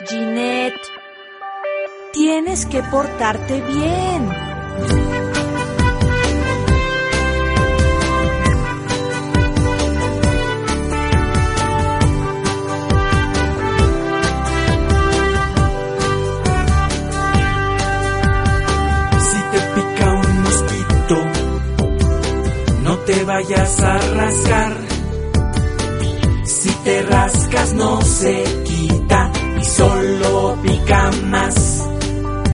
Ginette, tienes que portarte bien. Si te pica un mosquito, no te vayas a rascar. Si te rascas no se quita y solo pica más.